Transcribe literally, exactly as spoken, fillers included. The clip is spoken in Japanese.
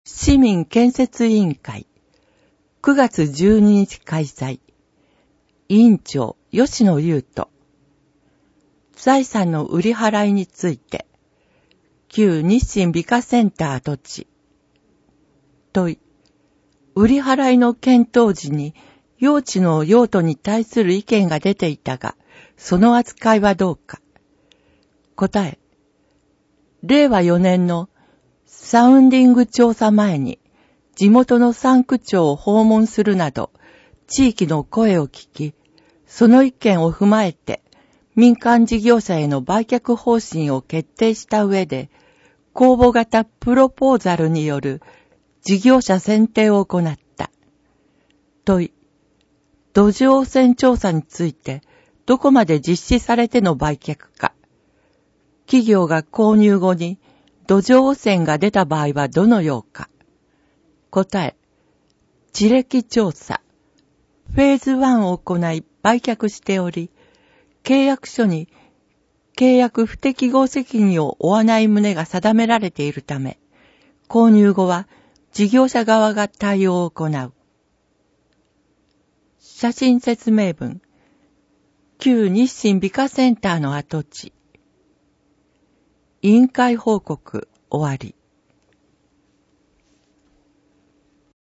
市民建設委員会くがつじゅうににち開催。委員長吉野優斗。財産の売り払いについて。旧日清美化センター跡地。問い。売り払いの検討時に用地の用途に対する意見が出ていたが、その扱いはどうか。答え。れいわよねんのサウンディング調査前に地元の産区庁を訪問するなど地域の声を聞き、その意見を踏まえて民間事業者への売却方針を決定した上で公募型プロポーザルによる事業者選定を行った。問い。土壌汚染調査についてどこまで実施されての売却か。企業が購入後に土壌汚染が出た場合はどのようか。答え。地歴調査。フェーズワンを行い売却しており、契約書に契約不適合責任を負わない旨が定められているため、購入後は事業者側が対応を行う。写真説明文。旧日清美化センターの跡地。委員会報告終わり。